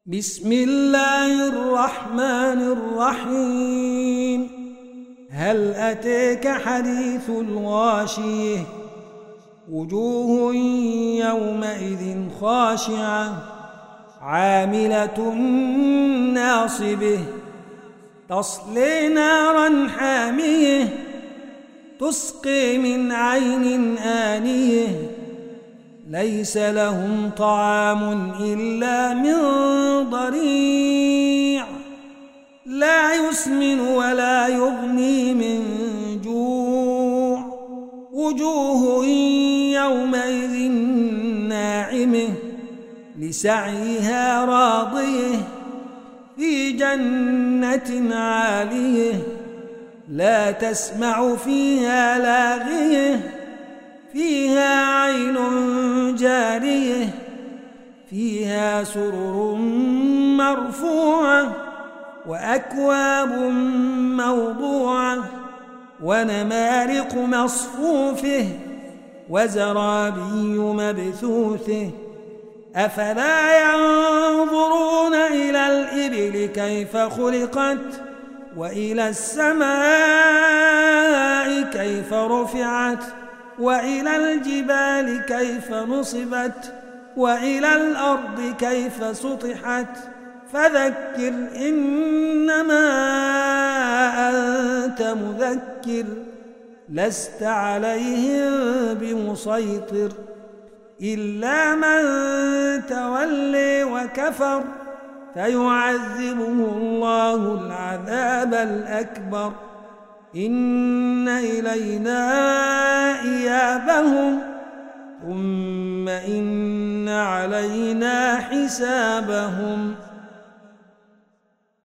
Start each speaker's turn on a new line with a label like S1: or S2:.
S1: بسم الله الرحمن الرحيم. هل أتاك حديث الغاشية؟ وجوه يومئذ خاشعة عاملة ناصبة تصلي نارا حامية تسقي من عين آنية ليس لهم طعام إلا من ضريع لا يسمن ولا يغني من جوع وجوه يومئذ ناعمة لسعيها راضية في جنة عالية لا تسمع فيها لاغية فيها عين جارية فيها سرر مرفوعة وأكواب موضوعة ونمارق مصفوفة وزرابي مبثوثة أفلا ينظرون إلى الإبل كيف خلقت وإلى السماء كيف رفعت وإلى الجبال كيف نصبت وإلى الأرض كيف سطحت فذكر إنما أنت مذكر لست عليهم بمسيطر إلا من تولي وكفر فيعذبه الله العذاب الأكبر إن إلينا إيابهم ثم إن علينا حسابهم.